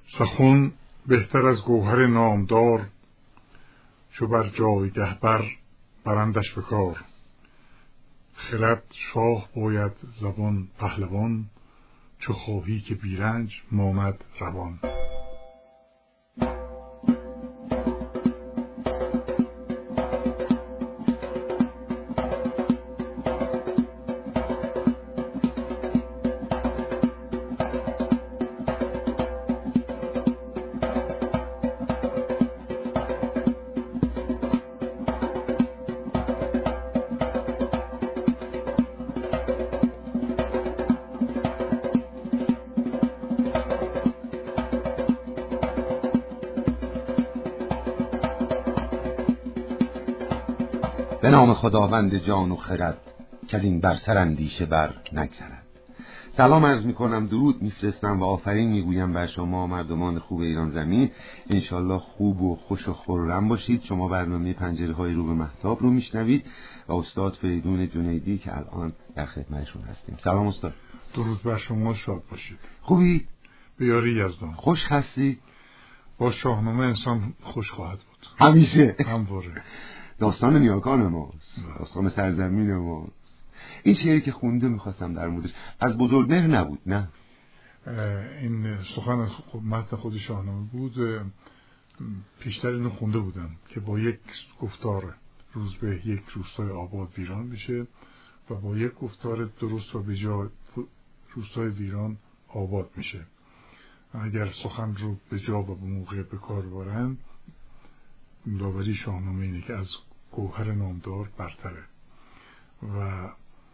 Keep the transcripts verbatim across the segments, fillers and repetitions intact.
سخن بهتر از گوهر نامدار، چو بر جایگه بر برندش به کار. خرد شاه باید زبان پهلوان، چو خواهی که بیرنج ماند روان. به نام خداوند جان و خرد، که این بر سر اندیشه بر نگذرد. سلام عرض میکنم، درود میفرستم و آفرین میگویم بر شما مردمان خوب ایران زمین. انشالله خوب و خوش و خرم باشید. شما برنامه پنجره های رو به مهتاب رو میشنوید و استاد فریدون جنیدی که الان در خدمتشون هستیم. سلام استاد. درود بر شما، شاد باشید. خوبی؟ به یاری یزدان. خوش هستی؟ با شاهنامه انسان خوش خواهد بود همیشه. همواره. داستان نیاکان ماست، داستان سرزمین ماست. این شعری که خونده میخواستم در موردش، از بزرگمهر نبود نه؟ این سخن متن خود شاهنامه بود. پیشتر اینو خونده بودم که با یک گفتار روز به یک روستای آباد ویران میشه و با یک گفتار درست و بجا روستای ویران آباد میشه. اگر سخن رو به جا و به موقع به کار ببرن، داوری شاهنامه اینه که از گوهر نامدار برتره و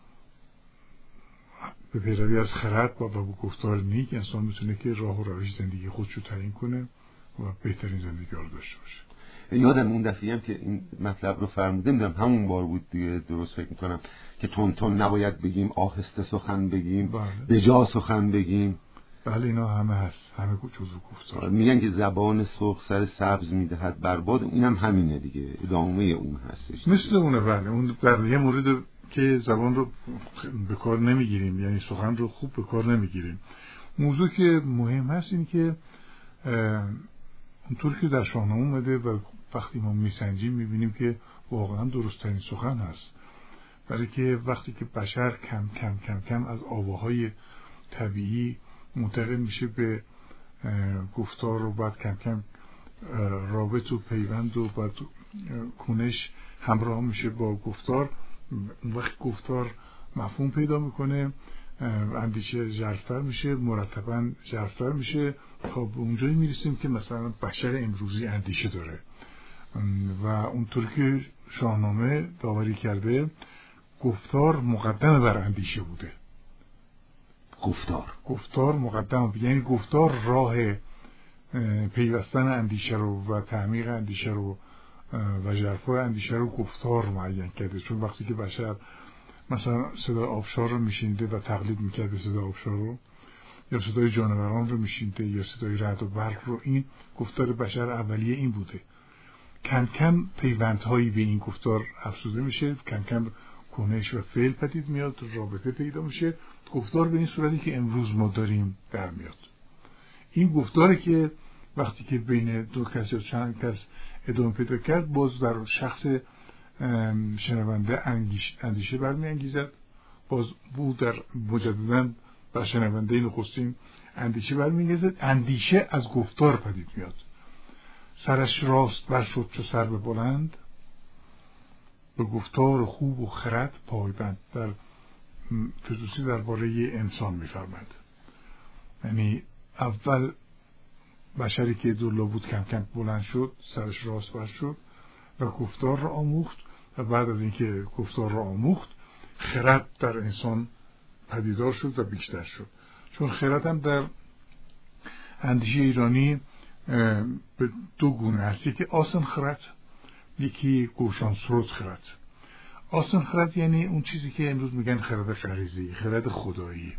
به پیروی از خرد و به گفتار نیک انسان میتونه که راه و روش زندگی خودش رو تعیین کنه و بهترین زندگی رو داشته باشه. یادم اون دفعه هم که این مطلب رو فرموده، میدونم همون بار بود دیگه، درست فکر میکنم که تون تون نباید بگیم، آهسته سخن بگیم، به جا سخن بگیم. بله اینا همه هست، همه جزو گفتار. میگن که زبان سرخ سر سبز میدهد برباد، اینم همینه دیگه، ادامه اون هستش مثل اونه. بله اون در یه مورد که زبان رو به کار نمیگیریم، یعنی سخن رو خوب به کار نمیگیریم. موضوع که مهم هست این که اونطور که در شاهنامه اومده و وقتی ما میسنجیم میبینیم که واقعا درست‌ترین سخن هست، برای که وقتی که بشر کم کم کم کم از آواهای طبیعی منتقل میشه به گفتار و بعد کم کم رابط و پیوند و بعد کنش همراه میشه با گفتار، اون وقت گفتار مفهوم پیدا میکنه، اندیشه ژرف‌تر میشه، مرتباً ژرف‌تر میشه تا به اونجایی میرسیم که مثلا بشر امروزی اندیشه داره و اونطور که شاهنامه داوری کرده گفتار مقدم بر اندیشه بوده. گفتار گفتار مقدم، یعنی گفتار راه پیوستن اندیشه رو و تعمیق اندیشه رو و ژرفای اندیشه رو گفتار معین کرده. چون وقتی که بشر مثلا صدای آبشار رو میشنیده و تقلید میکرده صدای آبشار رو، یا صدای جانوران رو میشنیده یا صدای رعد و برق رو، این گفتار بشر اولیه این بوده. کم کم پیوندهایی به این گفتار افزوده میشه، کم کم کنش و فعل پدید میاد، رابطه پیدا میشه، گفتار به این صورتی که امروز ما داریم در میاد. این گفتاری که وقتی که بین دو کس یا چند کس ادامه پیدا کرد، باز در شخص شنونده اندیشه برمی انگیزد، باز بود در مجدداً بر شنونده نخستین اندیشه برمی انگیزد. اندیشه از گفتار پدید میاد. سرش راست بر شد چو سرو بلند، به گفتار خوب و خرد پایبند. در فردوسی درباره انسان می‌فرماید، یعنی اول بشری که دولا بود کم کم بلند شد، سرش راست بر شد و گفتار را آموخت و بعد از اینکه گفتار را آموخت خرد در انسان پدیدار شد و بیشتر شد. چون خرد هم در اندیشه ایرانی به دو گونه هست، یکی آسن خرد، یکی گوشان سرود خرد. آسن خرد یعنی اون چیزی که امروز میگن خرد غریزی، خرد خدایی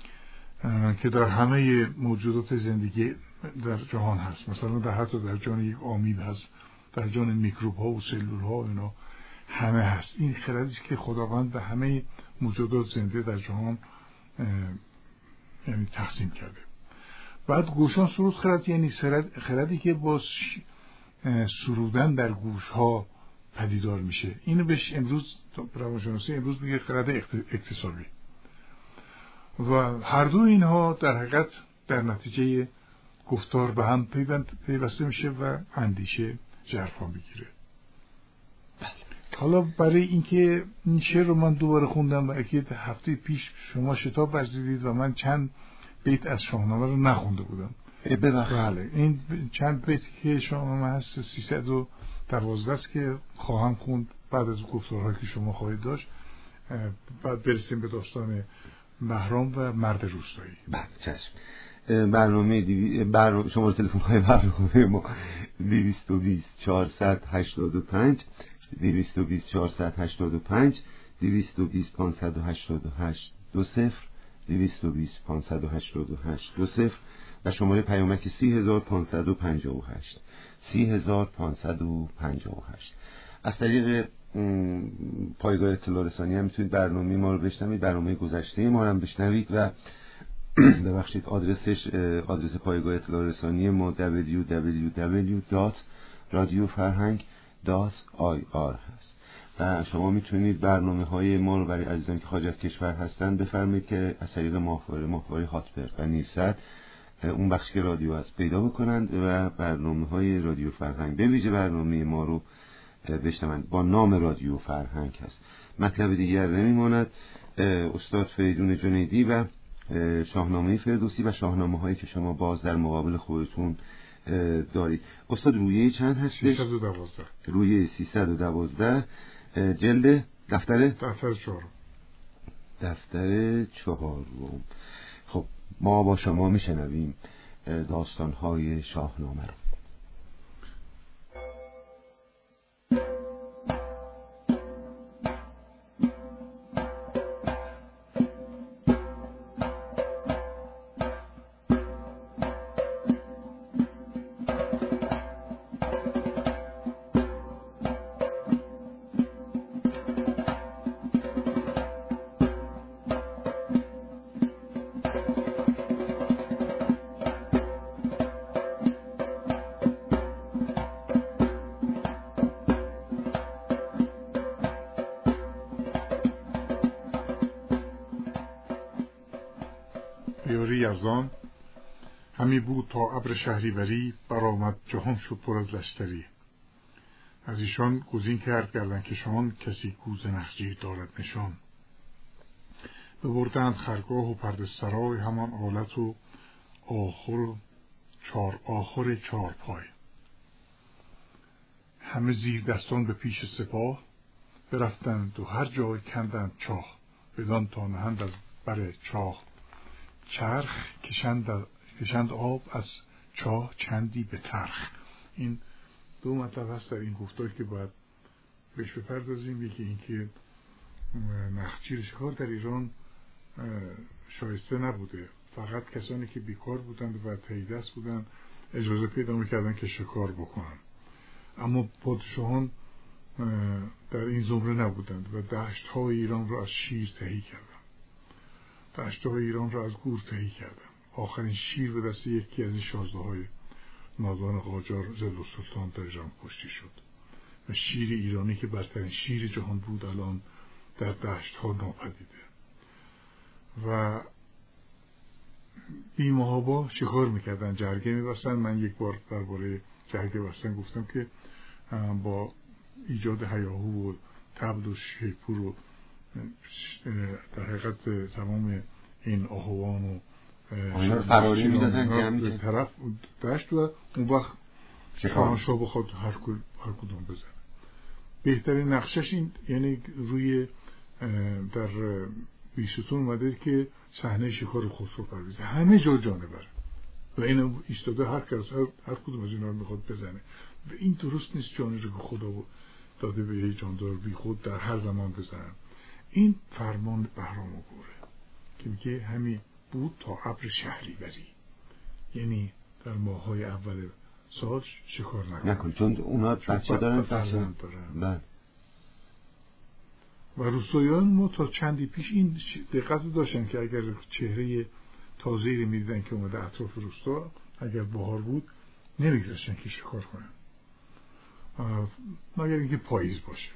که در همه موجودات زندگی در جهان هست. مثلا در حتی در جان یک آمیب هست، در جان میکروب ها و سلول ها اینا همه هست. این خردی است که خداوند به همه موجودات زنده در جهان یعنی تقسیم کرده. بعد گوشان سرود خرد یعنی خردی که با سرودن در گوش ها پدیدار میشه. اینو بهش امروز روانشناسی امروز میگه خرد اکتسابی. و هر دو اینها در حقیقت در نتیجه گفتار به هم پیوسته میشه و اندیشه ژرفا میگیره. حالا برای اینکه این شعر رو من دوباره خوندم و اکید هفته پیش شما شتاب ورزیدید و من چند بیت از شاهنامه رو نخونده بودم. بله این چند بیت که شاهنامه هست سیصد و دوازده است که خواهم خوند بعد از گفتارهایی که شما خواهید داشت. بعد برسیم به داستان بهرام و مرد روستایی. بله چشم. برنامه دیوی... بر... شماره تلفن های برنامه ما دویست و بیست چهارصد هشتاد و پنج دویست و بیست چهارصد هشتاد و پنج دویست و بیست پانصد و هشتاد و هشت دو صفر دویست و بیست پانصد و هشتاد و هشت دو صفر و شماره پیامک سی هزار پانصد و پنجاه و هشت سی هزار پانصد و پنجاه و هشت. از طریق پایگاه اطلاع رسانی هم میتونید برنامه ما رو بشنوید، برنامه گذشته ما رو هم بشنوید و ببخشید آدرسش آدرس پایگاه اطلاع رسانی ما دبلیو دبلیو دبلیو دات رادیو فرهنگ دات آی آر هست و شما میتونید برنامه های ما رو برای عزیزان که خارج از کشور هستن بفرمایید که از طریق ماهواره ماهواره هاتبر و نیلسات اون بخش که رادیو هست پیدا بکنند و برنامه های رادیو فرهنگ به ویژه برنامه ما رو بشنوند. با نام رادیو فرهنگ هست. مطلب دیگر نمیماند. استاد فریدون جنیدی و شاهنامه فردوسی و شاهنامه هایی که شما باز در مقابل خودتون دارید. استاد رویه چند هستش؟ سیصد و دوازده. رویه سیصد و دوازده جلد دفتر دفتر چهارم. دفتر چهارم. خب ما با شما میشنویم داستان های شاهنامه رو. یزدان همی بود تا ابر شهریوری برآمد جهان شد پر از لشکری. از ایشان گزین کرد گردنکشان کسی کوز نخجیر دارد نشان. ببردند خرگاه و پرده سرای همان آلت و آخر چار آخر چار پای. همه زیر دستان به پیش سپاه برفتند و هر جای کندند چاه. بدان تا نهند از بر چاه چرخ کشند, کشند آب از چاه چندی به ترخ. این دو مطلب هست در این گفتار که باید بهش بپردازیم. یکی این که نخجیر شکار در ایران شایسته نبوده، فقط کسانی که بیکار بودند و تهیدست بودند اجازه پیدا میکردن که شکار بکنن، اما پادشاهان در این زمره نبودند و دشت های ایران را از شیر تهی کردند، دشت های ایران را از گور تهی کردند. آخرین شیر به دست یکی از این شازده های نادان قاجار ضد السلطان در ایران کشته شد و شیر ایرانی که برترین شیر جهان بود الان در دشت ها ناپدیده. و بیمهابا شکار میکردن، جرگه میبستن. من یک بار درباره جرگه بستن گفتم که با ایجاد هیاهو و طبل و شیپور و در حقیقت تمام این آهوان و اینا فراری میدادن که طرف دشت و اون وقت شاهنشاه بخواد هر کدوم بزنه. بهترین نقشش این، یعنی روی در بیستون اومده که صحنه شکار خسرو پرویز همه جا جانور و این ایستاده هر کس هر, هر کدوم از اینا رو میخواد بزنه و این درست نیست. جانی رو که خدا داده به یه جاندار بی خود در هر زمان بزنن. این فرمان بهرام گوره که میگه همین بود تا ابر شهریوری، یعنی در ماهای اول سال شکار نکن نکن چون اونا بچه دارن فرزند دارن. و روستاییان ما تا چندی پیش این دقت داشتن که اگر چهره تازه‌ای رو می‌دیدن که اومده اطراف روستا، اگر بهار بود نمی‌گذاشتن که شکار کنن مگر اینکه پاییز باشه.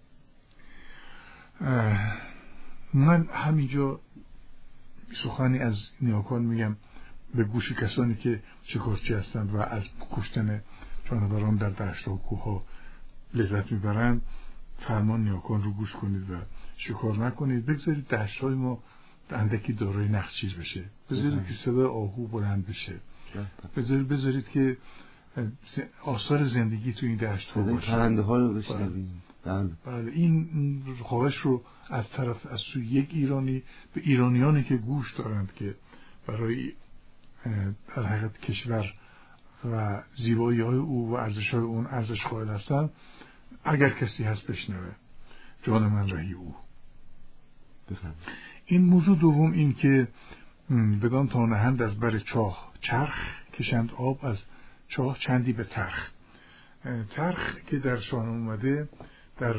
من همینجا سخنی از نیاکان میگم به گوش کسانی که شکارچی هستند و از کشتن جانوران در دشت‌ها و کوه‌ها لذت میبرند. فرمان نیاکان رو گوش کنید و شکار نکنید. بگذارید دشت‌های ما اندکی دارای نخچیر بشه، بذارید که صدای آهو بلند بشه، بذارید بذارید که آثار زندگی تو این دشت‌ها باشه، پرنده ها رو بشنویم. بله. بله این خواهش رو از طرف از سوی یک ایرانی به ایرانیانی که گوش دارند که برای در حقیقت کشور و زیبایی های او و ارزش های اون ارزش قائل هستند، اگر کسی هست بشنوه. جان من رهی او. بفهم. این موضوع دوم این که بدان تا نهند از بر چاه چرخ کشند آب از چاه چندی به ترخ. ترخ که در شاهنامه اومده، در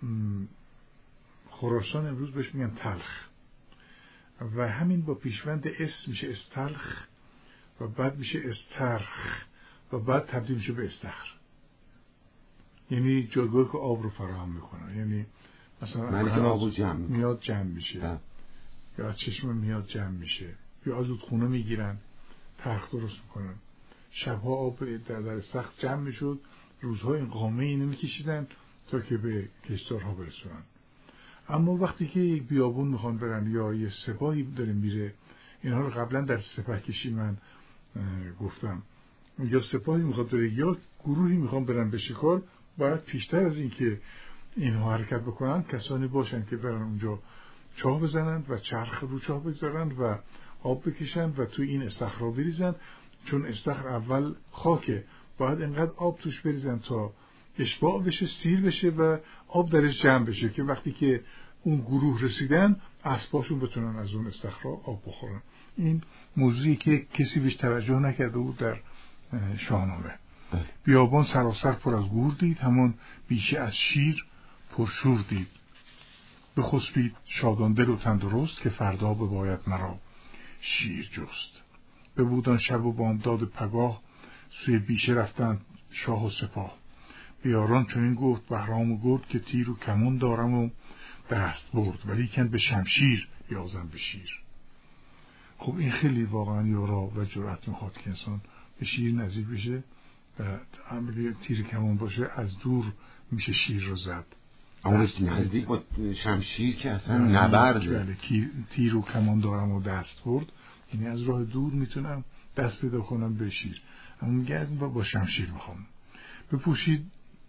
خراسان امروز بهش میگن تلخ و همین با پیشوند اس میشه استلخ و بعد میشه استرخ و بعد تبدیل میشه به استخر، یعنی جایگاهی که آب رو فراهم میکنه. یعنی مثلا آب جمع میاد جمع میشه یا از چشمه میاد جمع میشه یا از رودخونه میگیرن تلخ درست میکنن. شبها آب در در استخر جمع میشد، روزها این قامه اینو میکشیدن تا که به کشتارها برسونن. اما وقتی که یک بیابون میخوان برن یا یه سپاهی داره میره، اینها رو قبلا در سپاه کشی من گفتم، یا سپاهی میخواد بره یا گروهی میخوان برن به شکار، باید پیشتر از این که اینها حرکت بکنن کسانی باشن که برن اونجا چاه بزنند و چرخ رو چاه بگذارند و آب بکشند و توی این استخر رو بریزند. چون استخر اول خاکه، باید انقدر آب توش بریزن تا اشباع بشه، سیر بشه و آب درش جمع بشه که وقتی که اون گروه رسیدن اسباشون بتونن از اون استخر آب بخورن. این موضوعی که کسی بهش توجه نکرده بود در شاهنامه. بیابان سراسر پر از گور دید، همون بیشه از شیر پرشور دید. بخسبید شادان دل و تندرست که فردا بباید مرا شیر جست. ببودن شب و بامداد پگاه سوی بیشه رفتند شاه و سپاه. بیاران چون این گفت بهرام و گرد که تیر و کمون دارم و دست برد ولیکن به شمشیر یازم به شیر. خب این خیلی واقعا یارا و جرأت میخواد که انسان به شیر نزدیک بشه و اگه تیر کمون باشه از دور میشه شیر رو زد. اما نزدیک با شمشیر که اصلا نبرده. تیر و کمان دارم و دست برد، یعنی از راه دور میتونم دست پیدا کنم به شیر. اما میگه با شمشیر میخوام بپوشید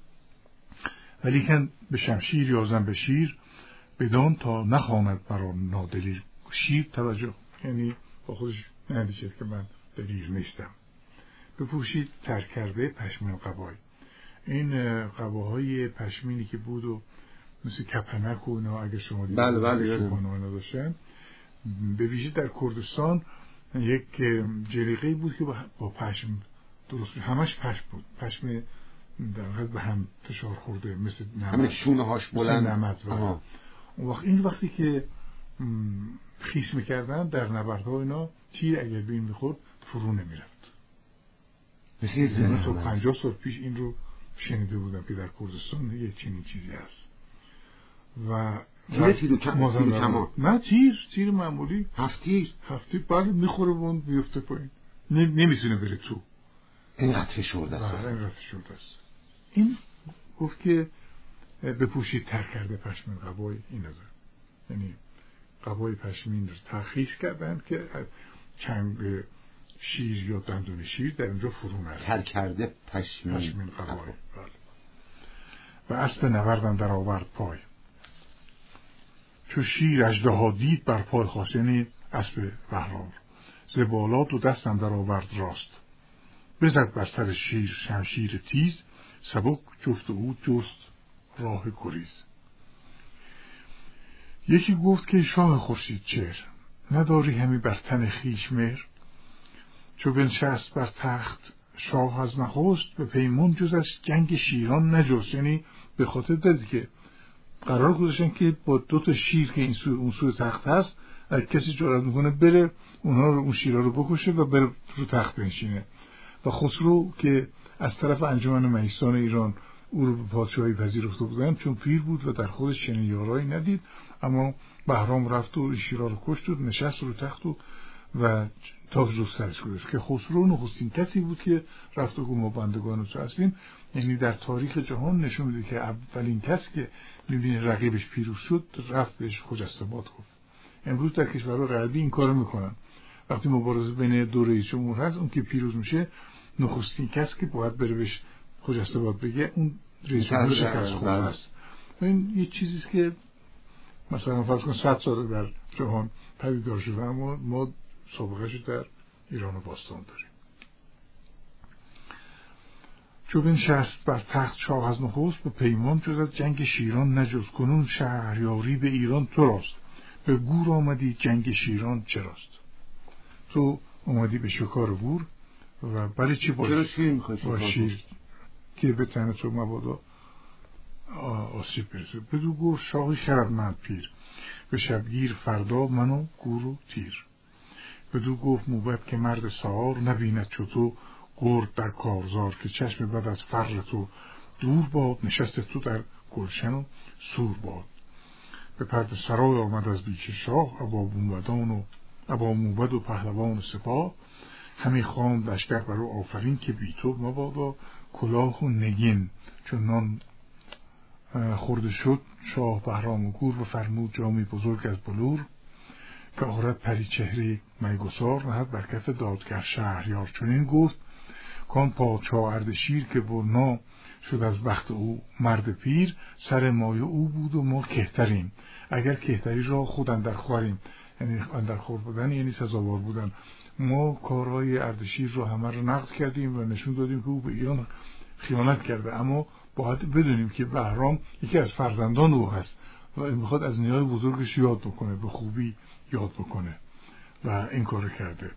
ولیکن به شمشیر یازم به شیر. بدان تا نخواند برا نادلی شیر. توجه، یعنی با خودش نندیشد که من دلیر نیستم. بپوشید ترک کرده پشمین قبای. این قباهای پشمینی که بود و مثل کپنک و اینا اگه شما دیدید بله بله کنونه داشتن، به ویژه در کردستان یک جلیقه‌ای بود که با پشم درست، همش پشم بود، پشم در حد به هم فشار خورده مثل نمد، همین شونه هاش بلند نمد. اون وقت این وقتی که خیس میکردن در نبردها اینا، تیر اگر به این میخورد فرو نمیرفت. مثل تا پنجاه سال پیش این رو شنیده بودم که در کردستان یه چنین چیزی هست. و تیر تیر کمان، نه تیر تیر معمولی، هفت تیر هفت تیر بعد میخوره و اون بیفته پایین، نمیتونه بره تو. اینقدر فشرده است. اینقدر فشرده است. این گفت که بپوشید ترک کرده پشمین قبای این رو، یعنی قبای پشمین رو ترخیص کردن که چنگ شیر یا دندون شیر در اینجا فرو نره. ترک کرده پشمین, پشمین قبای. و اسب نوردن در آورد پای. چو شیر اژدها دید بر پای خواست، یعنی اسب بهرام، ز بالا دو دستم در آورد راست. بزد بر سر شیر شمشیر تیز، سبک جفت او جست راه گریز. یکی گفت که شاه خورشید چهر، نداری همی بر تن خویش مهر. چو بنشست بر تخت شاه از نخست، به پیمان جز از جنگ شیران نجست. یعنی به خاطر دادی که قرار گذاشتن که با دو تا شیر که این سو اون سو تخت هست اگه کسی جرأت میکنه بره اونها رو، اون شیرها رو بکشه و بره رو تخت بنشینه. و خسرو که از طرف انجمن مهیستان ایران او رو به پادشاهی پذیرفته بودن، چون پیر بود و در خودش چنین یارایی ندید، اما بهرام رفت و شیرها رو کشت و نشست رو تخت و و تاج رو سرش گذاشت که خسرو نخستین کسی بود که رفت و گفت ما بندگان تو هستیم. یعنی در تاریخ جهان نشون میده که اولین کسی که میبینه رقیبش پیروز شد رفت بهش خجسته باد گفت. امروز در کشورهای غربی این کارو میکنن. وقتی مبارزه بین دو رئیس جمهور هست، اون که پیروز میشه نخستین کسی که باید بره بهش خجسته باد بگه اون رئیس جمهور شکست خورده است. این یه چیزی است که مثلا فرض کن صد سال در جهان پدیدار شده، اما ما سابقه‌اش در ایران و باستان داریم. چو بنشست بر تخت شاه از نخست، به پیمان جز از جنگ شیران نجست. کنون شهریاری به ایران تو راست، به گور آمدی جنگ شیران چراست. تو اومدی به شکار گور و برای چی با شیر با شیر که به تن تو مبادا آسیب برسه. بدو گفت شاهی خردمند پیر، به شبگیر فردا منو گور و تیر. بدو گفت موبد که مرد سوار، نبیند چو تو گرد در کارزار. که چشم بد از فر تو دور باد، نشست تو در گلشن و سور باد. به پرده سرای آمد از بیچ شاه، ابا موبدان و ابا موبد و پهلوان و سپاه. همی خواند لشکر بر او آفرین، که بی تو مبادا کلاه و نگین. چون نان خورده شد شاه بهرام و گور، و فرمود جامی بزرگ از بلور. که آرد پری چهره میگسار، نهد بر کف دادگر شهریار. چنین گفت کان پادشاه اردشیر، که برنا شد از بخت او مرد پیر. سر مایه او بود و ما کهتریم، اگر کهتری را خود اندر خوریم. یعنی اندر خور بودن یعنی سزاوار بودن. ما کارهای اردشیر رو همه رو نقد کردیم و نشون دادیم که او به ایران خیانت کرده، اما باید بدونیم که بهرام یکی از فرزندان او هست و این میخواد از نیای بزرگش یاد بکنه، به خوبی یاد بکنه و این کارو کرده.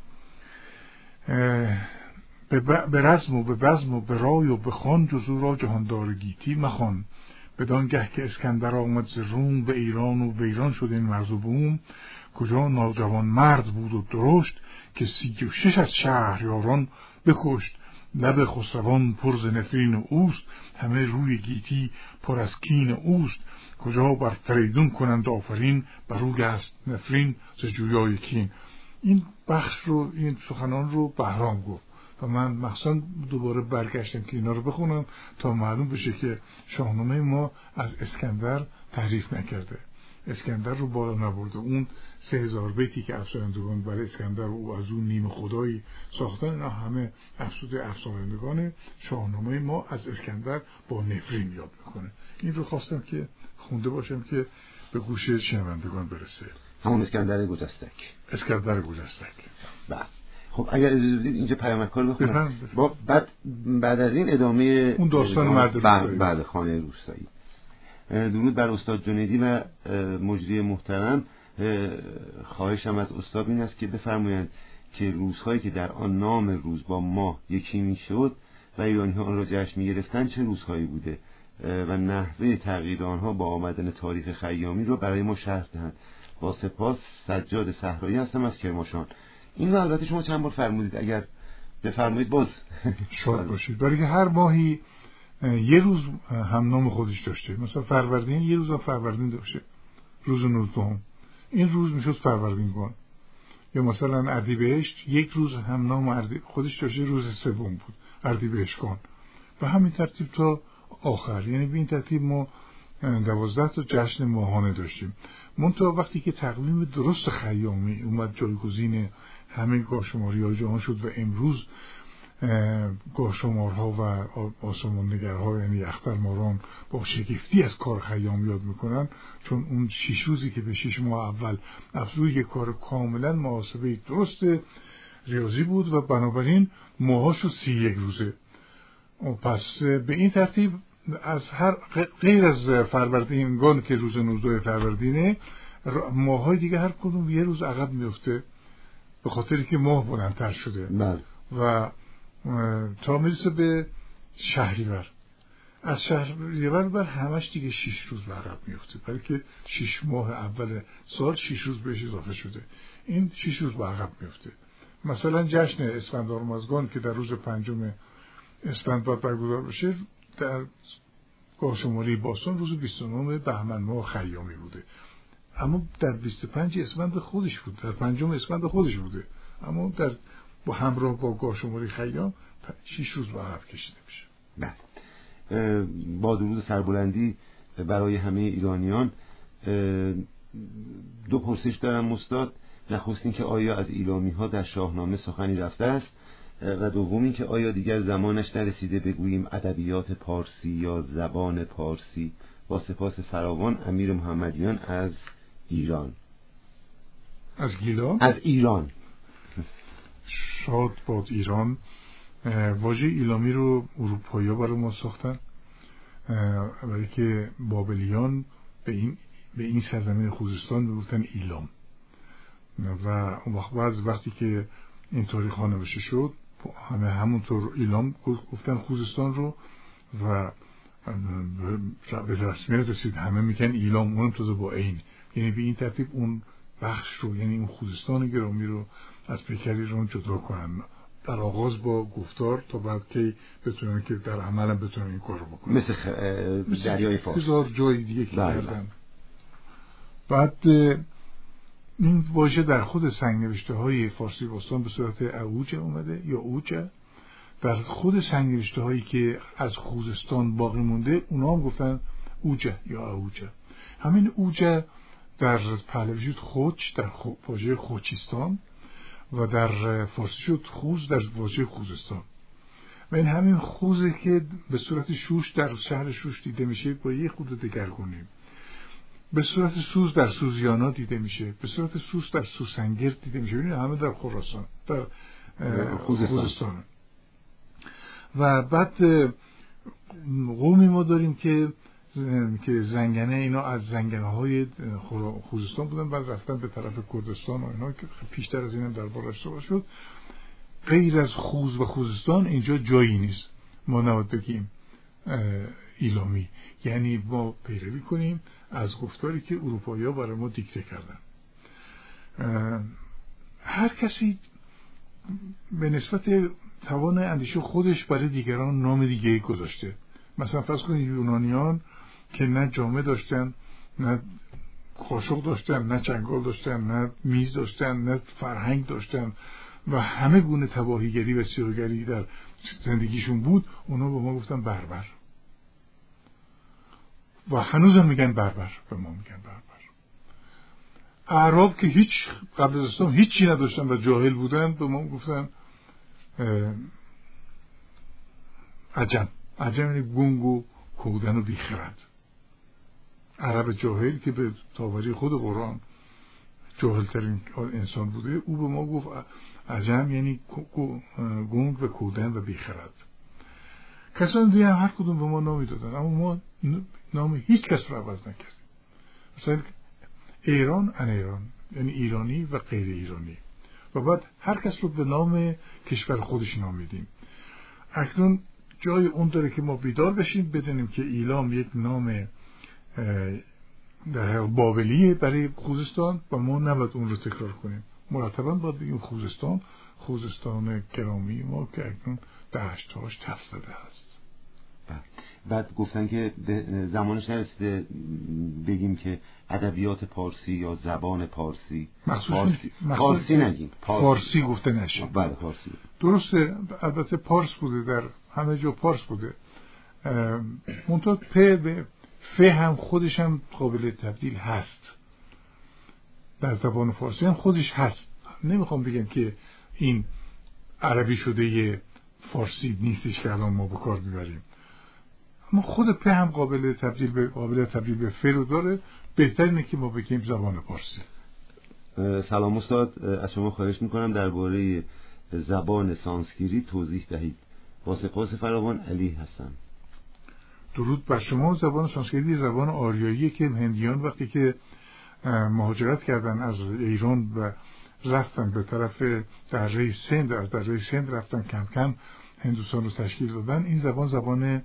به رزم و به بزم و به رای و به خان، جزو را جهاندار گیتی مخوان. بدانگه که اسکندر آمد ز روم، به ایران و ویران شد این مرز و بوم. کجا ناجوان مرد بود و درشت، که سی و شش از شهریاران بکشت. لب خسروان پر ز نفرین اوست، همه روی گیتی پر از کین اوست. کجا بر فریدون کنند آفرین، بر روی است نفرین ز جویای کین. این بخش رو، این سخنان رو بهرام گفت و من مخصوصا دوباره برگشتم که اینا رو بخونم تا معلوم بشه که شاهنامه ما از اسکندر تعریف نکرده، اسکندر رو بالا نبرده. اون سه هزار بیتی که افسرندگان برای اسکندر و از اون نیم خدایی ساختن، اینا همه افسوده افسرندگانه. شاهنامه ما از اسکندر با نفرین یاد میکنه. این رو خواستم که خونده باشم که به گوش شنوندگان برسه. همون اسکندر گجستک. اسکندر گجستک. بله. خب اگر اجازه بدید اینجا پیامک‌ها رو بخونم. با بعد بعد از این ادامه اون داستان مرد روستایی. بعد خانه روستایی. درود بر استاد جنیدی و مجری محترم. خواهشم از استاد این است که بفرمایند که روزهایی که در آن نام روز با ماه یکی میشد و ایرانی‌ها آن را جشن می‌گرفتند چه روزهایی بوده و نحوه تغییر آنها با آمدن تاریخ خیامی رو برای ما شرح دهند. با سپاس، سجاد صحرایی هستم از کرمانشاه. این رو البته شما چند بار فرمودید، اگر بفرمایید باز شاد باشید. برای که هر ماهی یه روز هم نام خودش داشته. مثلا فروردین یه روز هم فروردین داشته، روز نوزدهم، این روز میشد فروردینگان. یا مثلا اردیبهشت یک روز هم نام اردی خودش داشته، روز سوم بود اردیبهشتگان. و همین ترتیب تا آخر. یعنی به این ترتیب ما دوازده تا جشن ماهانه داشتیم. منتها وقتی که تقویم درست خیامی اومد جایگزین همه گاهشماری های جهان شد و امروز گاهشمارها و آسمان نگرها یعنی اخترماران با شگفتی از کار خیام یاد میکنن، چون اون شش روزی که به شش ماه اول افزوی یک کار کاملا محاسبه درست ریاضی بود و بنابراین ماهاشو سی یک روزه. پس به این ترتیب از هر غیر از فروردینگان که روز نوزده فروردینه، ماهای دیگه هر کدوم یه روز عقب میفته به خاطری که ماه بلندتر شده. بله. و تا میرسه به شهریور. از شهریور بر همش دیگه شش روز به عقب میفته، برای که شش ماه اول سال شش روز بهش اضافه شده، این شش روز به عقب میفته. مثلا جشن اسفند آرمزگان که در روز پنجم اسفند باید برگزار بشه، در گاهشماری باستان روز بیست و نه بهمن ماه خیامی بوده، اما در بیست و پنج اسفند خودش بود، در پنجم اسفند خودش بوده، اما در با همراه با گاهشماری خیام شش روز به عقب کشیده میشه. بله. با درود سربلندی برای همه ایرانیان، دو پرسش دارم استاد. نخستین که آیا از ایلامی ها در شاهنامه سخنی رفته است، و دومین که آیا دیگر زمانش نرسیده بگوییم ادبیات پارسی یا زبان پارسی؟ با سپاس فراوان، امیر محمدیان از ایران. از گیلان؟ از ایران. شاد باد ایران. واژه ایلامی رو اروپایی‌ها برای ما ساختن، برای که بابلیان به این به این سرزمین خوزستان میگفتن ایلام، و اون وقت بعد وقتی که این تاریخ ها نوشته شد همه همونطور ایلام گفتن خوزستان رو، و به رسمیت رسید همه میگن ایلام، اونم تازه با عین، یعنی به این ترتیب اون بخش رو، یعنی اون خوزستان گرامی رو از پیکر ایران جدا کنن، در آغاز با گفتار تا بعد که بتونن که در عمل هم بتونن این کار رو بکنن، مثل, خ... مثل دریای فارس، هزار جای دیگه که کردن. بعد این واژه در خود سنگ نوشته های فارسی باستان به صورت اوجه اومده یا اوجه، در خود سنگ نوشته هایی که از خوزستان باقی مونده اونا هم گفتن اوجه یا اوجه. همین اوجه در پهلوی شد خوچ، در واژه خوچستان، و در فارسی شد خوز در واژه خوزستان. و این همین خوزه که به صورت شوش در شهر شوش دیده میشه با یه خود دگرگونی، به صورت سوز در سوزیانا دیده میشه، به صورت سوز در سوسنگرد دیده میشه، این همه در خراسان، در خوزستان. و بعد قومی ما داریم که که زنگنه اینا از زنگنه های خوزستان بودن، بعد رفتن به طرف کردستان و اینا که پیشتر از اینم در بارش صحبت شد. غیر از خوز و خوزستان اینجا جایی نیست، ما نباید بگیم ایلامی، یعنی ما پیروی کنیم از گفتاری که اروپایی ها برای ما دیکته کردن. هر کسی به نسبت توان اندیشه خودش برای دیگران نام دیگه گذاشته. مثلا فرض کنید یونانیان که نه جامه داشتن، نه قاشق داشتن، نه چنگال داشتن، نه میز داشتن، نه فرهنگ داشتن و همه گونه تباهیگری و سیاه‌گری در زندگیشون بود، اونا به ما گفتن بربر، و هنوز هم میگن بربر، به ما میگن بربر. اعراب که هیچ قبل از اسلام هیچی نداشتن و جاهل بودن، به ما گفتن عجم. عجم یعنی گنگ و کودن و بیخرد. عرب جاهل که به تاوری خود قرآن جاهل ترین انسان بوده، او به ما گفت عجم یعنی گنگ و کودن و بیخرد. کسان دیگه هر کدوم به ما نامی دادن، اما ما نام هیچ کس رو عوض نکردیم. مثلا ایران ان ایران یعنی ایرانی و غیر ایرانی، و بعد هر کس رو به نام کشور خودش نامیدیم. اکنون جای اون داره که ما بیدار بشیم، بدونیم که ایلام یک نام در بابلیه برای خوزستان و ما نباید اون رو تکرار کنیم، مرتبا باید بگیم خوزستان، خوزستان گرامی ما که اکنون دشت‌هاش تفت زده هست. بعد گفتن که زمانش نرسیده بگیم که ادبیات پارسی یا زبان پارسی. فارسی پارسی نگیم، پارسی, پارسی گفته نشه. بله پارسی درسته، البته پارس بوده، در همه جا پارس بوده، منتها پ به ف هم خودش هم قابل تبدیل هست، در زبان فارسی هم خودش هست. نمیخوام بگم که این عربی شده یه فارسی نیستش که الان ما به کار میبریم، اما خود پ هم قابل تبدیل به قابل تبدیل به ف رو داره. بهتر اینه که ما بگیم زبان پارسی. سلام استاد، از شما خواهش میکنم درباره زبان سانسکریت توضیح دهید. با سپاس فراوان، علی هستم. درود بر شما. زبان سانسکریت زبان آریایی که هندیان وقتی که مهاجرت کردن از ایران و رفتن به طرف دره سند، از دره سند رفتن کم کم هندوستان رو تشکیل دادن، این زبان زبان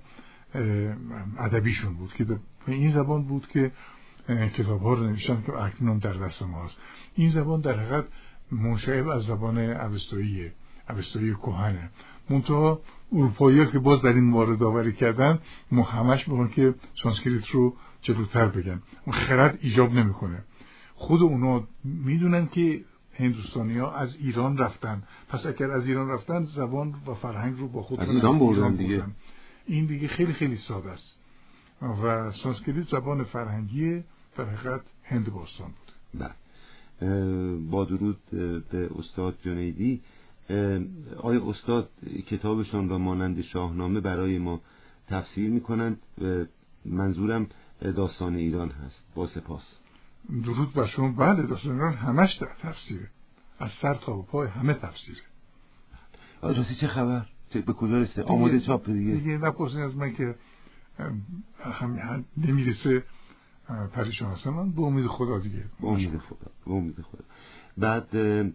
ادبیشون بود که به این زبان بود که کتاب ها رو نوشتن که اکنون در دست ما هست. این زبان در حقیقت منشأ از زبان اوستاییه، اوستایی کهنه. منتها اروپایی‌ها که باز در این وارد آوری کردن، ما همش میگن که سانسکریت رو جلوتر بگن. اون خرد ایجاب نمیکنه. خود اونا میدونن که هندوستانی‌ها از ایران رفتن، پس اگر از ایران رفتن زبان و فرهنگ رو با خود از ایران بردن دیگه. این دیگه خیلی خیلی ساده است و سانسکریت زبان فرهنگی در حقیقت هند باستان بود. بله. با درود به استاد جنیدی، آیا استاد کتابشان و مانند شاهنامه برای ما تفسیر میکنند؟ منظورم داستان ایران هست. با سپاس. درود بر شما. بله، داستان ایران همش در تفسیره، از سر تا به پای همه تفسیره. راستی چه خبر؟ چه به کجا رسیده؟ آماده چاپ دیگه؟ دیگه نپرسین از من که هم نمیرسه پریشان هستم. من به امید خدا دیگه. به امید خدا. به امید خدا. بعد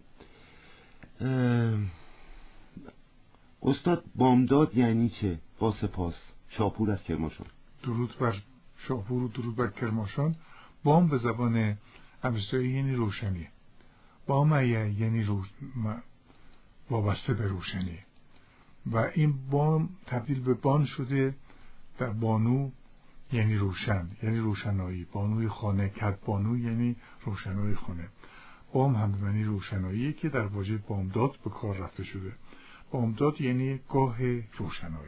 استاد بامداد یعنی چه؟ با سپاس. شاپور از کرماشان. درود بر شاپور و درود بر کرماشان. بام به زبان اوستایی یعنی روشنی. بام یعنی روش... وابسته به روشنی و این بام تبدیل به بان شده در بانو یعنی روشن، یعنی روشنایی. بانوی خانه، کد بانو یعنی روشنایی خانه. بام هم به معنی روشنایی که در واژه بامداد به کار رفته شده. بامداد یعنی گاه روشنایی.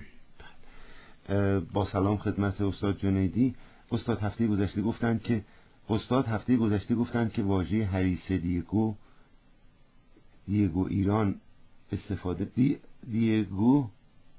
با سلام خدمت استاد جنیدی. استاد هفته گذشته گفتند که استاد هفته گذشته گفتند که واژه هریسه دیگو دیگو ایران استفاده دی دیگو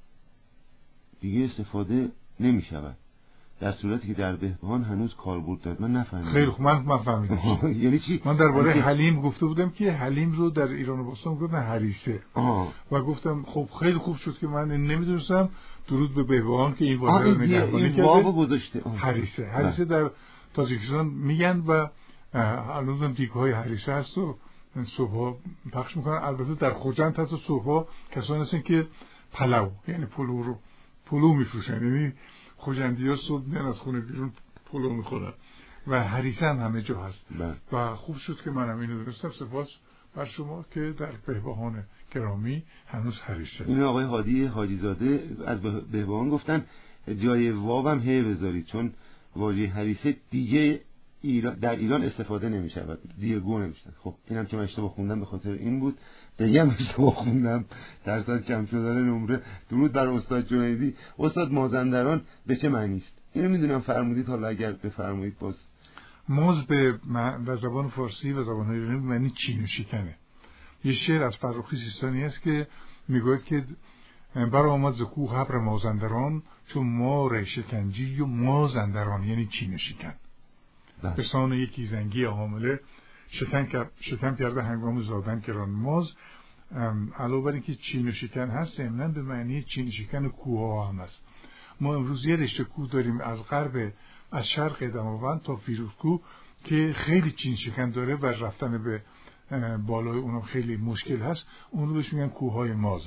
دیگه استفاده نمی شود، در صورتی که در بهبهان هنوز کاربرد دارد. من نفهمیدم. خیلی خوب، من من فهمیدم. یعنی چی؟ من درباره حلیم گفته بودم که حلیم رو در ایران باستان گفتن هریسه. آه. و گفتم خب خیلی خوب شد که من نمیدونستم. درود به بهبهان که این واژه رو نگهداری کرده. واو گذاشته. هریسه. هریسه در تاجیکستان میگن و الان دیگه های هریسه هست و صبح پخش میکنن. البته در خوجند هست و صبح کسانی هستن که پلو یعنی پلو رو پلو میفروشن، یعنی خوجندی ها صبح میان از خونه بیرون پلو میخورن و هریسه هم همه جا هست. بله. و خوب شد که منم اینو دونستم. سپاس بر شما که در بهبهان گرامی هنوز هریسه. این آقای هادی حاجی زاده از بهبهان گفتن جای واو هم هی بذارید، چون واژه هریسه دیگه ایران در ایران استفاده نمی شود، دیگو نمیشن. خب اینم که من اشتباه خوندم به خاطر این بود. دیگه هم اشتباه خوندم درصد کم شدن نمره. درود بر استاد جنیدی. استاد مازندران به چه معنی است؟ اینو میدونم فرمودید، حالا اگر بفرمایید باز. ماز به و زبان فارسی و زبان ایرانی به معنی چین و شکنه. یه شعر از فرخی سیستانی است که میگوید که برآمد ز کوه ابر مازندران چون مار شکنجی و مازندران یعنی چین و شکن. به سان یکی زنگی حامله شکن شکم کرده هنگام زادن گران ماز. علاوه بر اینکه چین و شکن هست، ضمناً به معنی چین و شکن کوه ها هم هست. ما امروز یه رشته کوه داریم از غرب از شرق دماوند تا فیروزکوه که خیلی چین شکن داره و رفتن به بالای اونم خیلی مشکل هست. اون رو بهش میگن کوههای ماز.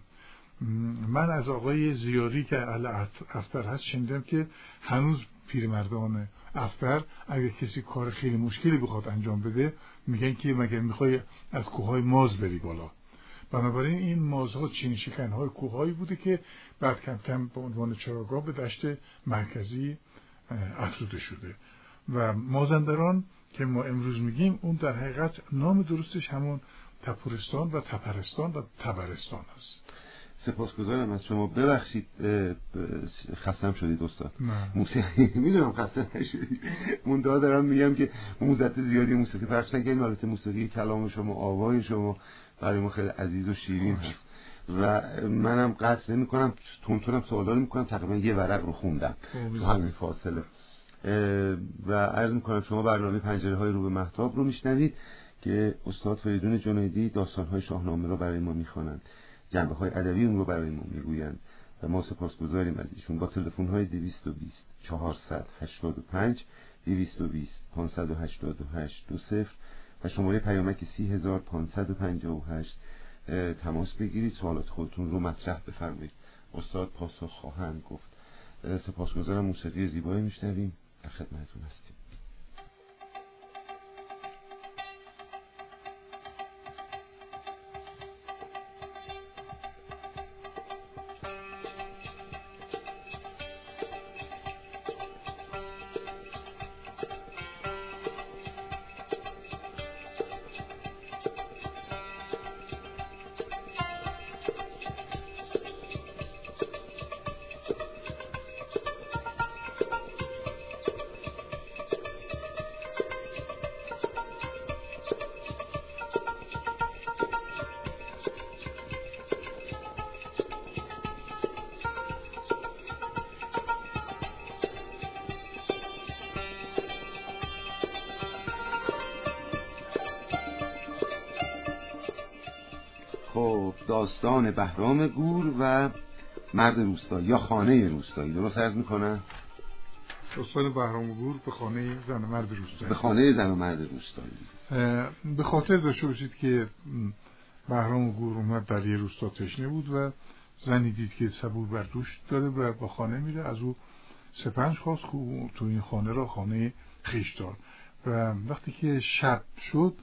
من از آقای زیاری که اهل افتر هست شنیدم که هنوز پیرمردان افتر اگر کسی کار خیلی مشکلی بخواد انجام بده میگن که مگر میخوای از کوههای ماز بری بالا. بنابراین این مازها چین شکنهای کوههایی بوده که بعد کم کم به عنوان چراگاه به دشت مرکزی افزوده شده و مازندران که ما امروز میگیم اون در حقیقت نام درستش همون تپورستان و تپرستان و تبرستان هست. سپاسگزارم از شما. ببخشید خستم شدید استاد. موسیقی میدونم خسته نشدید. منتها دارم میگم که موزت زیادی موسیقی پخش نکنیم. البته موسیقی کلام شما، آوای شما برای ما خیلی عزیز و شیرین هست و منم قصد نمی کنم تون تونم سوالا می کنم. تقریبا یه ورق رو خوندم تو همین فاصله و عرض می کنم شما برنامه پنجره های رو به مهتاب رو میشنوید که استاد فریدون جنیدی داستان های شاهنامه رو برای ما میخوانند، جنبه های ادبی اون رو برای ما میگویند و ما سپاسگزاریم از ایشون. با تلفن های دویست و بیست چهارصد هشتاد و پنج دویست و بیست پانصد و هشتاد و هشت دو صفر و شماره پیامک سی هزار پانصد و پنجاه و هشت تماس بگیرید، سوالات خودتون رو مطرح بفرمایید. استاد پاسخ خواهند گفت. سپاسگزارم. موسیقی زیبایی میشنویم، در خدمتتون هستیم. خب داستان بهرام گور و مرد روستایی یا خانه روستایی، درست عرض میکنم؟ داستان بهرام گور به خانه زن و مرد روستایی. به خانه زن و مرد روستایی. به خاطر داشته باشید که بهرام گور اومد در یه روستا تشنه بود و زنی دید که سبو بر دوش داره و با خانه میره، از او سپنج خواست که تو این خانه را خانه خویش دار. و وقتی که شب شد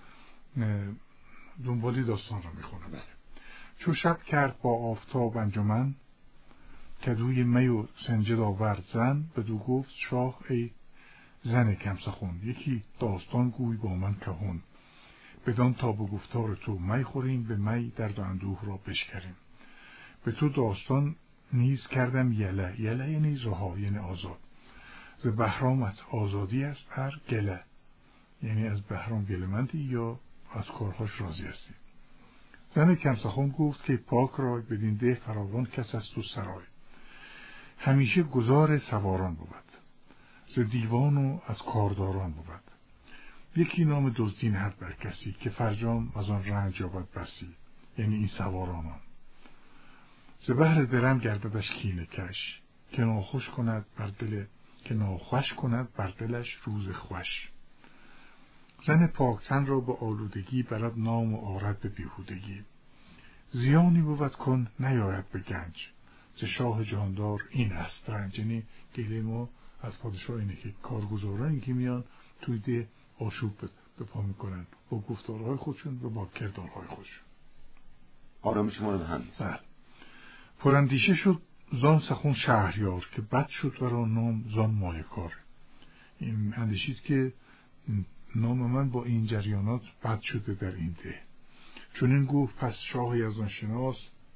دنبالی داستان را میخونه. چو شب کرد با آفتاب انجمن، کدوی می و سنجد آورد زن. بدو گفت شاه ای زن کم سخن، یکی داستان گوی با من کهن. بدان تا به گفتار تو می خوریم، به می درد و اندوه را بشکریم. به تو داستان نیز کردم یله، یله یعنی رها، یعنی آزاد. ز بهرامت آزادی است هر گله، یعنی از بهرام گله‌مندی یا از کارهاش راضی هستی. زن کم سخن گفت که پاک رای، بدین ده فراوان کس است و سرای. همیشه گذار سواران بود، ز دیوان و از کارداران بود. یکی نام دزدین هر بر کسی، که فرجام از آن رنج یابد بسی، یعنی این سوارانان. ز بهر درم گرددش کینه کش، که ناخوش کند بر دل که ناخوش کند بر دلش روز خوش. زن پاکتن را به آلودگی، برد نام و آرد به بیهودگی. زیانی بود کن نیاید به گنج، ز شاه جهاندار این است رنج. یعنی گله ما از پادشاه اینه که کارگزارانی که میان توی ده آشوب به پا میکنن با گفتارهای خودشون و با کردارهای خودشون. آرامش ما رو هم بله. پراندیشه شد زان سخن شهریار، که بد شد ورا نام زان مایکار. این اندیشید که نام من با این جریانات بد شده در این ده. چون این گفت پس شاهی از آن شناس،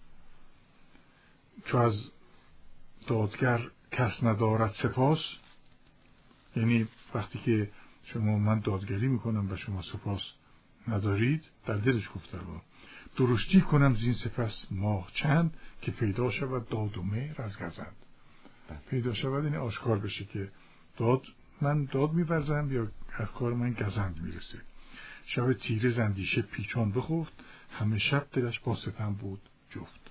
چو از دادگر کس ندارد سپاس. یعنی وقتی که شما من دادگری میکنم و شما سپاس ندارید، در دلش گفته رو درشتی کنم زین سپس ماه چند، که پیدا شود داد و مهر از گزند. پیدا شود این آشکار بشه که داد من داد می‌ورزم یا از کار من گزند میرسه. شب تیره زندیشه پیچان بخفت، همه شب دلش با ستم بود جفت.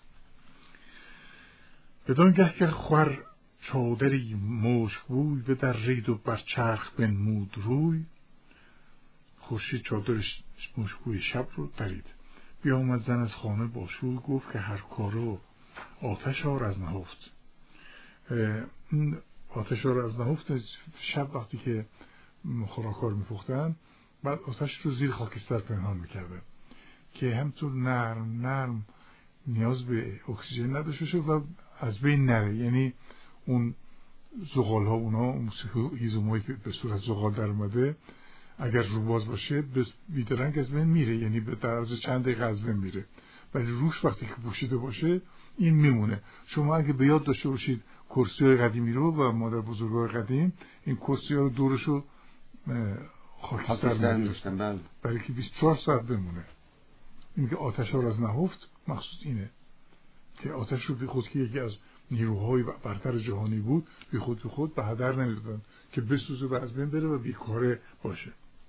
بدان گه که خور چادری مشک بوی، به در رید و بر چرخ بنمود روی. خورشید چادرش مشکوی شب رو درید. بیامد زن از خانه با شوی، گفت که هر کارو آتش آر از نهفت. آتش آر از نهفت شب وقتی که خوراکار میپختن، بعد آتش رو زیر خاکستر پنهان میکردن که همطور نرم نرم نیاز به اکسیژن نداشته شد و از بین نره. یعنی اون زغال ها، اونا اون هیزومایی که به صورت زغال در اومده، اگر روباز باشه بیدرنگ از بین میره، یعنی به درز چند دقیقه از بین میره. ولی روش وقتی که پوشیده باشه این میمونه. شما اگه به یاد داشته باشید کرسی های قدیمی رو و مادر بزرگای قدیم، این کرسی ها رو دورشو خاکستر می‌ذاشتن برای که بیست و چهار ساعت بمونه. این که آتش ها رو از نهفت مخصوص اینه که آتش رو بی خود که یکی از نیروهای برتر جهانی بود، بی خود بی خود به هدر نمیدادن که بسوزه و از بین بره و بیکاره باشه.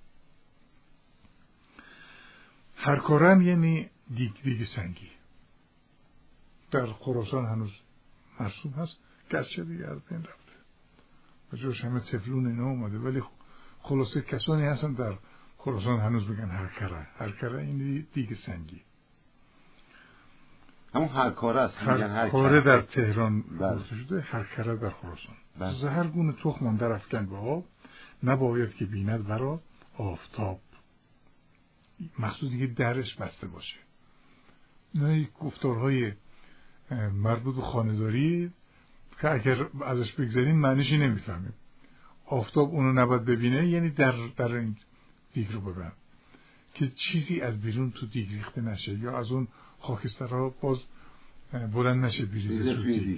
هر کارم یعنی دیگ دیگ سنگی در خراسان هنوز مرسوم هست، گرچه دیگه از بین رفته و جوش همه تفلون اینا اومده، ولی خلاصه کسانی هستن در خراسان هنوز میگن هر کره. هر کره این دیگ سنگی. همون هر کاره است. هر کاره در تهران گفته شده، هر کاره در خراسان. زهر گونه تخم در افکن به آب، نباید که بیند ورا آفتاب. مقصودی که درش بسته باشه. نه گفتارهای مربوط به خانه‌داری که اگر ازش بگذاریم معنیشی نمیفهمیم. آفتاب اونو نباید ببینه، یعنی در در این دیگ رو ببند که چیزی از بیرون تو دیگ ریخته نشه، یا از اون خاکسترها باز بلند نشه بریزه تو دیگ.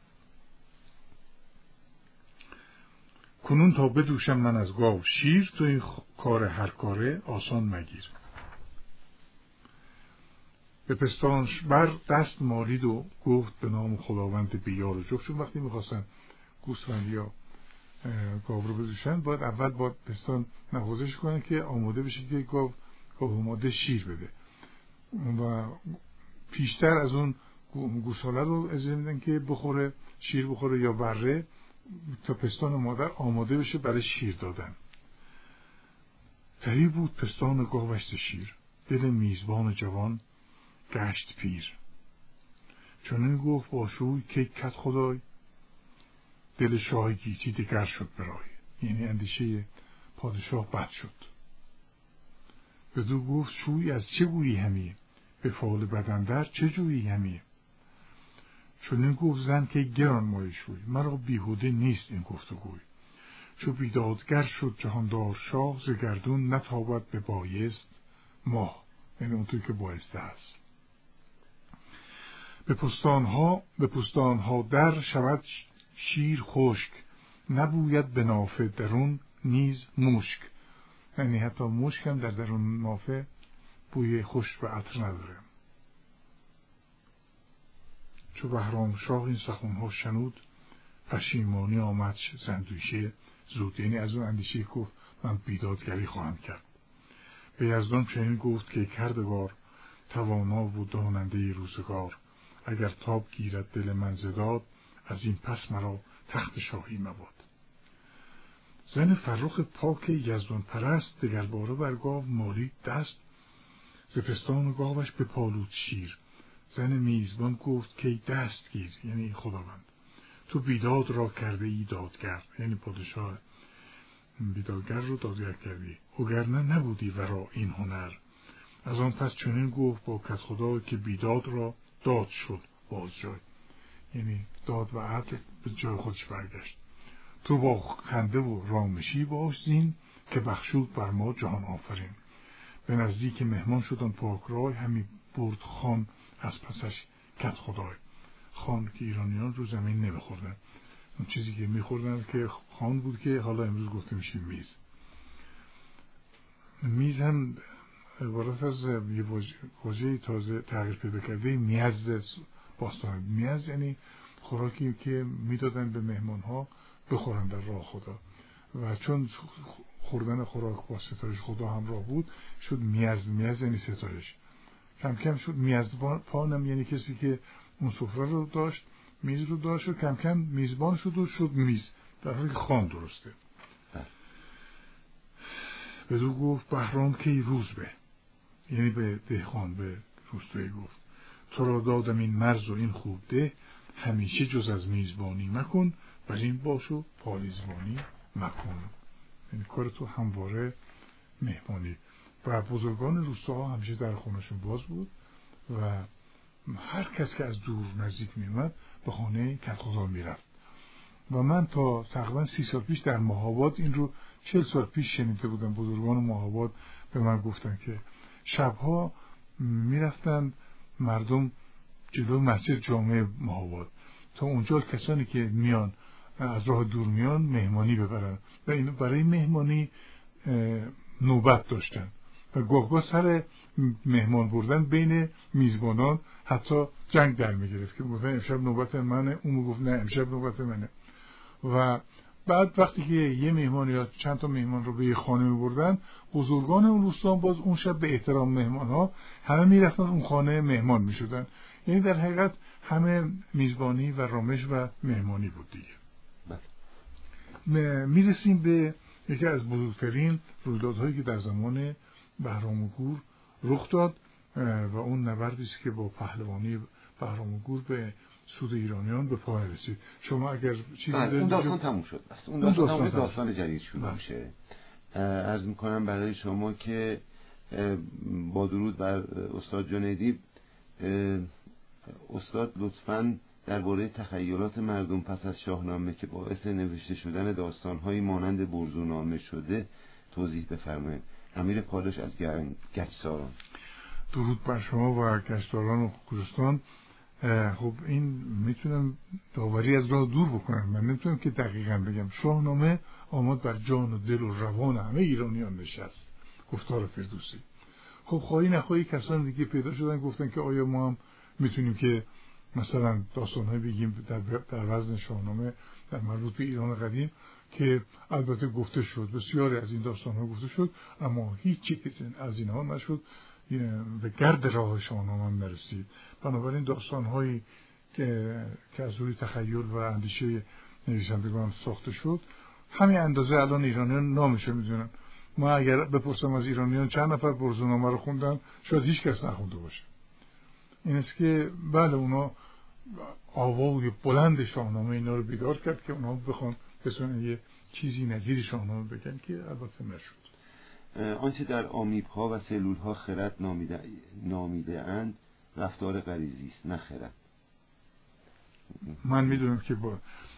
کنون تا بدوشم من از گاو شیر، تو این کار هر کاره آسان مگیر. به پستانش بر دست مالید و گفت به نام خداوند بیار و جفت. چون وقتی میخواستن گوسفند یا گاو رو بدوشن، باید اول باید پستان نوازش کنن که آماده بشه که گاو گاو آماده شیر بده، و پیشتر از اون گوساله رو اجازه میدن که بخوره، شیر بخوره یا بره، تا پستان مادر آماده بشه برای شیر دادن. تهی بود پستان گاوشت شیر، دل میزبان جوان گشت پیر. چون گفت با شوی که کت خدای، دل شاه گیتی دگر شد برای. یعنی اندیشه پادشاه بد شد. بدو گفت شوی از چه گویی همی، به فال بدندر چه جویی همی. چون گفت زن که گران مای شوی، مرا بیهوده نیست این گفتگوی. چو بیدادگر شد جهاندار شاه، ز گردون نتابد به بایست ماه. یعنی اونطور که بایسته است. به پستانها به پستانها در شود شیر خشک، نبوید به نافه درون نیز مشک. یعنی حتی مشک هم در درون نافه بوی خوش و عطر نداره. چو بهرام شاه این سخنها شنود، پشیمانی آمد زندویشه زود. یعنی از اون اندیشه گفت من بیدادگری خواهم کرد. به یزدان چنین گفت که کردگار، توانا و داننده روزگار. اگر تاب گیرد دل من ز داد، از این پس مرا تخت شاهی مباد. زن فرخ پاک یزدان پرست، دگر باره بر گاو مالید دست. ز پستان گاوش به پالود شیر، زن میزبان گفت که دست گیر. یعنی خداوند تو بیداد را کرده ای دادگر، یعنی پادشاه بیدادگر رو دادگر کردی، وگرنه نبودی ورا این هنر. از آن پس چنین گفت با کت خدا، که بیداد را داد شد باز جای. یعنی داد و عدل به جای خودش برگشت. تو با خنده و رامشی باش زین، که بخشود بر ما جهان آفرین. به نزدیک مهمان شدن پاک رای، همی برد خان از پسش کت خدای. خان که ایرانیان رو زمین نمیخوردن، اون چیزی که میخوردن که خان بود، که حالا امروز گفته میشه میز. میز هم عبارت از یه واژه تازه تغییر پیدا کرده، میز باستان. میز یعنی خوراکی که میدادن به مهمان ها بخورن در راه خدا، و چون خوردن خوراک با ستایش خدا همراه بود شد میز. میز یعنی ستایش. کم کم شد میزبانم، یعنی کسی که اون سفره رو داشت، میز رو داشت، و کم کم میزبان شد و شد میز، در حالی که خان درسته. بدو گفت بهرام که روز به، یعنی به دهقان، به روستایی گفت تو را دادم این مرز و این خوب ده، همیشه جز از میزبانی مکن، بر این باش و پالیزبانی مکن. یعنی کار تو همواره مهمانی. و بزرگان روستاها همیشه در خونهشون باز بود و هر کس که از دور نزدیک می اومد به خانه کدخدا می رفت. و من تا تقریبا سی سال پیش در ماهاباد این رو چهل سال پیش شنیده بودم. بزرگان ماهاباد به من گفتن که شبها می رفتن مردم جلو مسجد جامع ماهاباد تا اونجا کسانی که میان از راه دور میان مهمانی ببرن و این برای مهمانی نوبت داشتن و گاه گاه سر مهمان بردن بین میزبانان حتی جنگ در میگرفت که گفتن امشب نوبت منه، اون میگفت نه امشب نوبت منه. و بعد وقتی که یه مهمان یا چند تا مهمان رو به یه خانه میبردن، بزرگان اون روستان باز اون شب به احترام مهمان ها همه میرفتن اون خانه مهمان میشدن. یعنی در حقیقت همه میزبانی و رامش و مهمانی بود دیگه. میرسیم به یکی از بزرگترین رویدادهایی که در زمان بهرام گور رخ داد و اون نبردی است که با پهلوانی بهرام گور به سود ایرانیان به پای رسید. شما اگر چیزی اون داستان تموم شد بس اون داستان, داستان, داستان, داستان جدید شروع میشه. عرض میکنم برای شما که با درود بر استاد جنیدی، استاد لطفاً درباره تخیلات مردم پس از شاهنامه که باعث نوشته شدن داستان‌هایی مانند برزونامه شده توضیح بفرمایید. امیر پاداش از گچساران. درود بر شما و گچساران و کوهستان. خب این میتونم داوری از راه دور بکنم، من نمیتونم که دقیقاً بگم. شاهنامه آمد بر جان و دل و روان همه ایرانیان نشست. گفتار فردوسی. خب خواهی نخواهی کسان دیگه پیدا شدن گفتن که آیا ما هم میتونیم که مثلا داستان‌های بگیم در در وزن شاهنامه در مربوط به ایران قدیم، که البته گفته شد، بسیاری از این داستان‌ها گفته شد، اما هیچ چیزی از اینها نشد، به گرد راه شاهنامه نرسید. بنابراین داستان‌هایی که که از روی تخیل و اندیشه نویسندگان ساخته شد، همین اندازه الان ایرانیان نامش میدونن. ما اگر بپرسم از ایرانیان چند نفر برزونامه رو خوندن، شاید هیچ کس نخونده باشه. این است که بله اونا آوای بلند شاهنامه اینا رو بیدار کرد که اونا بخوان بتونن یه چیزی نظیر شاهنامه بگن، که البته نشد. آنچه در آمیب‌ها و سلول‌ها خرد نامیده نامیده اند رفتار غریزی است، نه خرد. من میدونم که با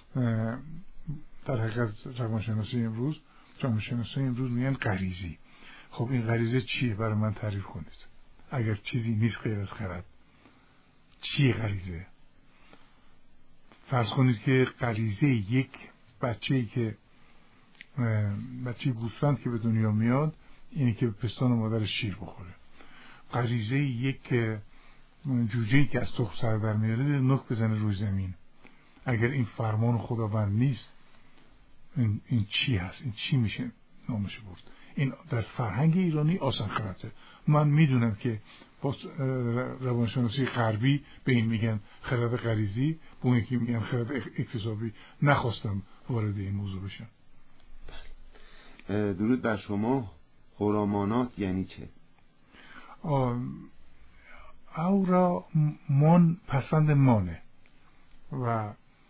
در حقیقت روانشناسی امروز روانشناسی امروز میگن غریزی. خب این غریزه چیه؟ برای من تعریف کنید. اگر چیزی نیست غیر از خرد، چیه غریزه؟ فرض کنید که غریزه یک بچه‌ای که بچه گوسفند که به دنیا میاد اینه که به پستان مادر شیر بخوره. غریزه یک جوجه‌ای که از تخم سر در میاره نوک بزنه روی زمین. اگر این فرمان خداوند نیست، این, این چی هست؟ این چی میشه نامش برد؟ این در فرهنگ ایرانی آسان خرده. من میدونم که با روانشناسی غربی به این میگن خرد غریزی، به اون یکی میگن خرد اکتسابی. نخواستم وارد این موضوع بشم. درود بر شما. خرامانات یعنی چه؟ او را من پسند مانه و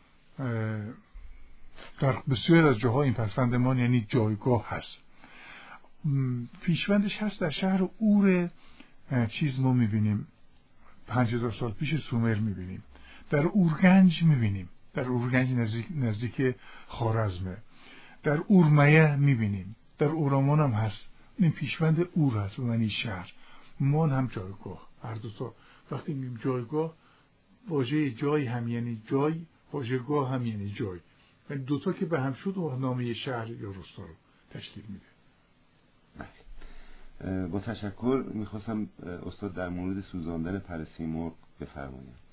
در بسیار از جاها این پسند مان یعنی جایگاه هست. پیشوندش هست در شهر اور چیز ما میبینیم، پنج هزار سال پیش سومر میبینیم، در اورگنج میبینیم، در اورگنج نزدیک, نزدیک خوارزمه، در اورمیه میبینیم، در اورامان هم هست. این پیشوند اور هست، یعنی شهر. مان هم جایگاه. هر دو تا وقتی میگیم جایگاه، واژه جای هم یعنی جای، واژه گاه هم یعنی جای. یعنی دو تا که به هم شد و نام شهر یا روستا رو تشکیل میده. با تشکر. میخواستم استاد در مورد سوزاندن پر سیمرغ بفرمایید.